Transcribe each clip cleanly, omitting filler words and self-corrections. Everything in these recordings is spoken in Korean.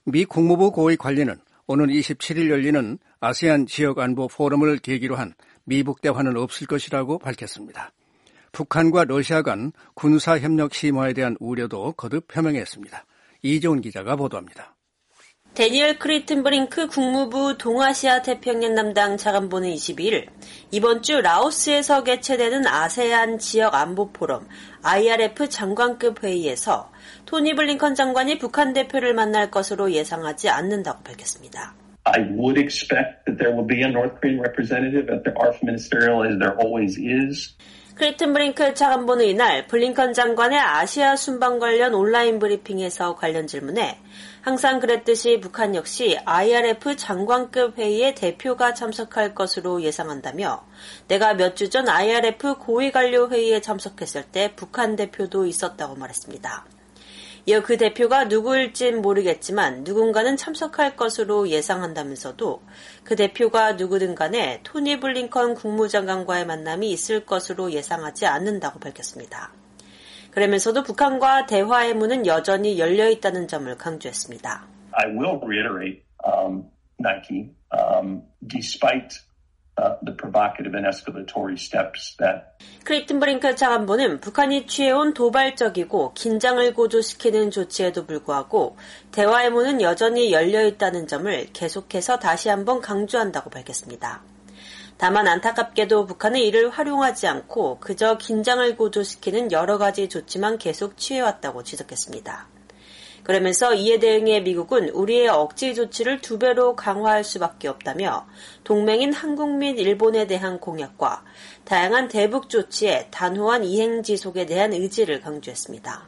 미 국무부 고위 관리는 오는 27일 열리는 아세안 지역안보 포럼을 계기로 한 미북 대화는 없을 것이라고 밝혔습니다. 북한과 러시아 간 군사협력 심화에 대한 우려도 거듭 표명했습니다. 이재훈 기자가 보도합니다. 데니얼 크리튼브링크 국무부 동아시아 태평양 담당 차관보는 22일 이번 주 라오스에서 개최되는 아세안 지역 안보 포럼 IRF 장관급 회의에서 토니 블링컨 장관이 북한 대표를 만날 것으로 예상하지 않는다고 밝혔습니다. I would expect that there will be a North Korean representative at the ARF ministerial as there always is. 크리튼 브링크 차관보는 이날 블링컨 장관의 아시아 순방 관련 온라인 브리핑에서 관련 질문에 항상 그랬듯이 북한 역시 IRF 장관급 회의에 대표가 참석할 것으로 예상한다며 내가 몇 주 전 IRF 고위 관료 회의에 참석했을 때 북한 대표도 있었다고 말했습니다. 이어 그 대표가 누구일진 모르겠지만 누군가는 참석할 것으로 예상한다면서도 그 대표가 누구든 간에 토니 블링컨 국무장관과의 만남이 있을 것으로 예상하지 않는다고 밝혔습니다. 그러면서도 북한과 대화의 문은 여전히 열려 있다는 점을 강조했습니다. I will reiterate, Nike, despite the provocative and escalatory steps that 크리튼 브링크 차관보는 북한이 취해온 도발적이고 긴장을 고조시키는 조치에도 불구하고 대화의 문은 여전히 열려 있다는 점을 계속해서 다시 한번 강조한다고 밝혔습니다. 다만 안타깝게도 북한은 이를 활용하지 않고 그저 긴장을 고조시키는 여러 가지 조치만 계속 취해왔다고 지적했습니다. 그러면서 이에 대응해 미국은 우리의 억지 조치를 2배로 강화할 수밖에 없다며 동맹인 한국 및 일본에 대한 공약과 다양한 대북 조치의 단호한 이행 지속에 대한 의지를 강조했습니다.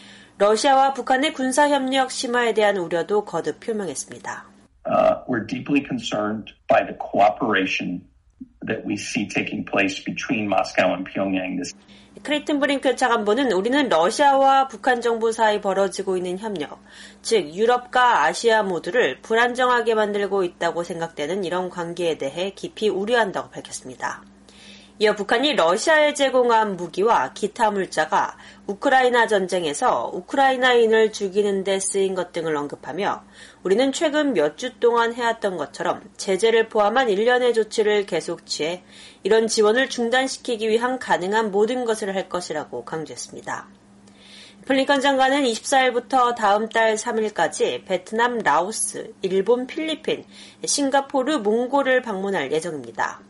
러시아와 북한의 군사협력 심화에 대한 우려도 거듭 표명했습니다. We're deeply concerned by the cooperation that we see taking place between Moscow and Pyongyang. 크리튼 브링크 차관보는 우리는 러시아와 북한 정부 사이 벌어지고 있는 협력, 즉 유럽과 아시아 모두를 불안정하게 만들고 있다고 생각되는 이런 관계에 대해 깊이 우려한다고 밝혔습니다. 이어 북한이 러시아에 제공한 무기와 기타 물자가 우크라이나 전쟁에서 우크라이나인을 죽이는 데 쓰인 것 등을 언급하며 우리는 최근 몇 주 동안 해왔던 것처럼 제재를 포함한 일련의 조치를 계속 취해 이런 지원을 중단시키기 위한 가능한 모든 것을 할 것이라고 강조했습니다. 블링컨 장관은 24일부터 다음 달 3일까지 베트남, 라오스, 일본, 필리핀, 싱가포르, 몽골을 방문할 예정입니다.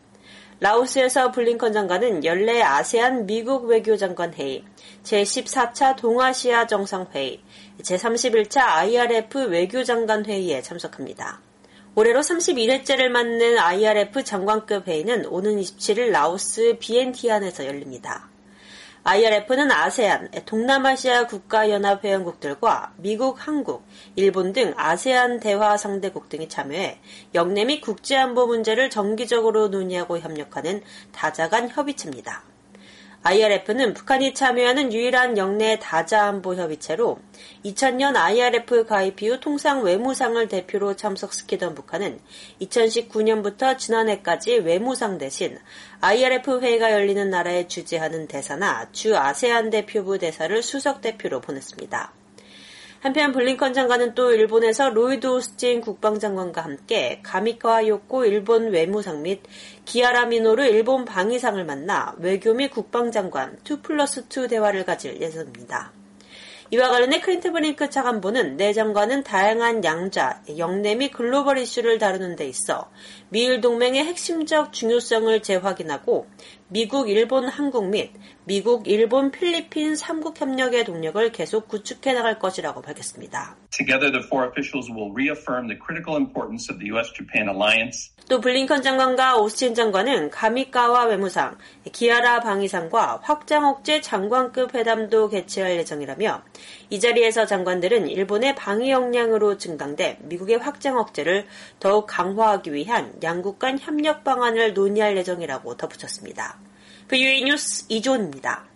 라오스에서 블링컨 장관은 연례 아세안 미국 외교장관 회의, 제14차 동아시아 정상회의, 제31차 IRF 외교장관 회의에 참석합니다. 올해로 31회째를 맞는 IRF 장관급 회의는 오는 27일 라오스 비엔티안에서 열립니다. IRF는 아세안, 동남아시아 국가연합 회원국들과 미국, 한국, 일본 등 아세안 대화 상대국 등이 참여해 영내 및 국제안보 문제를 정기적으로 논의하고 협력하는 다자간 협의체입니다. IRF는 북한이 참여하는 유일한 영내 다자안보 협의체로 2000년 IRF 가입 이후 통상 외무상을 대표로 참석시키던 북한은 2019년부터 지난해까지 외무상 대신 IRF 회의가 열리는 나라에 주재하는 대사나 주 아세안 대표부 대사를 수석 대표로 보냈습니다. 한편 블링컨 장관은 또 일본에서 로이드 오스틴 국방장관과 함께 가미카와 요코 일본 외무상 및 기아라 미노루 일본 방위상을 만나 외교 및 국방장관 2+2 대화를 가질 예정입니다. 이와 관련해 크리튼 브링크 차관보는 내 장관은 다양한 양자, 영내 및 글로벌 이슈를 다루는 데 있어 미일 동맹의 핵심적 중요성을 재확인하고 미국, 일본, 한국 및 미국, 일본, 필리핀 3국 협력의 동력을 계속 구축해 나갈 것이라고 밝혔습니다. Together, the four officials will reaffirm the critical importance of the U.S.-Japan alliance. 또 블링컨 장관과 오스틴 장관은 가미카와 외무상, 기아라 방위상과 확장 억제 장관급 회담도 개최할 예정이라며 이 자리에서 장관들은 일본의 방위 역량으로 증강돼 미국의 확장 억제를 더욱 강화하기 위한 양국 간 협력 방안을 논의할 예정이라고 덧붙였습니다. VOA 뉴스 이조은입니다.